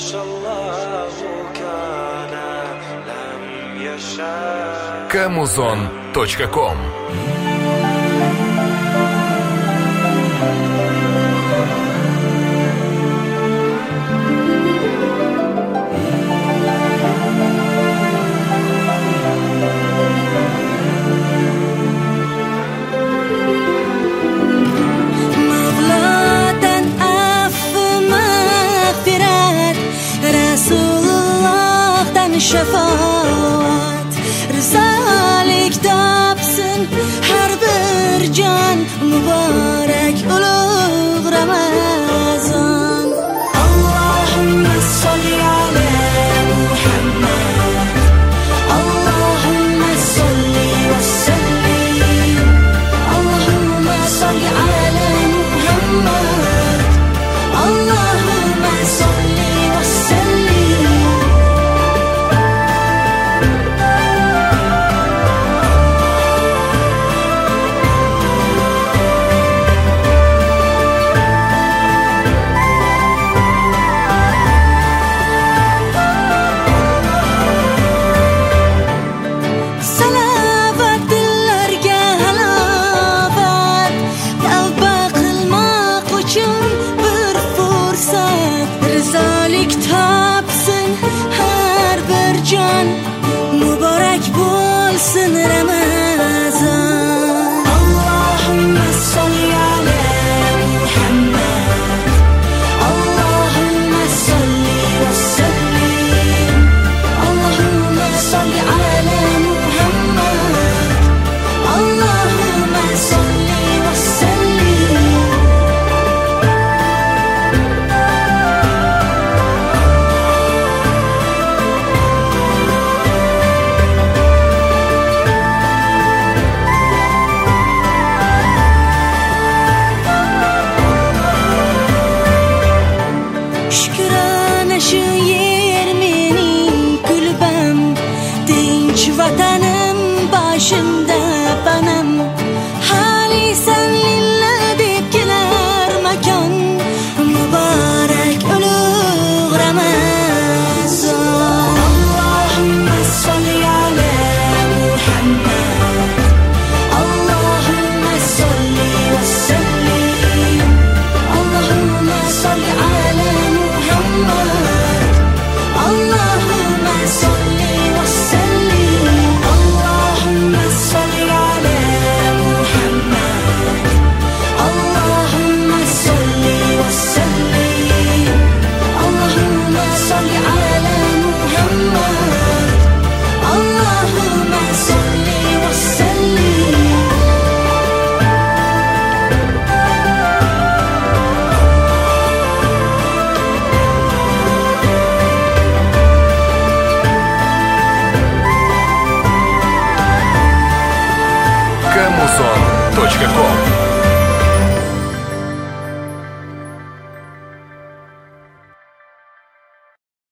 Kamuzon.com. Şefaat Rizalik tapsın her bir can mübarek ulug' Ramazan. Allahümme salli ala Muhammed, Allahümme salli ve sellim, Allahümme salli ala Muhammed, Allahümme salli ve sellim. Can mübarek bo'lsin Ramazan. Allahümme salli ala Muhammed, Allahümme salli ve sellim, Allahümme salli ala Muhammed, Allahümme salli ve sellim. Vatanım başında benim, hali sen lilla deb kelar makon mübarek ulug' Ramazan. Allahümme salli ala Muhammed, Allahümme salli ve sellim, Allahümme salli ala Muhammed, Allahümme salli ve sellim. Allahümme salli ala Muhammed, Allahümme salli ve sellim, Allahümme salli ala Muhammed, Allahümme salli ve sellim. Kamuzon.com.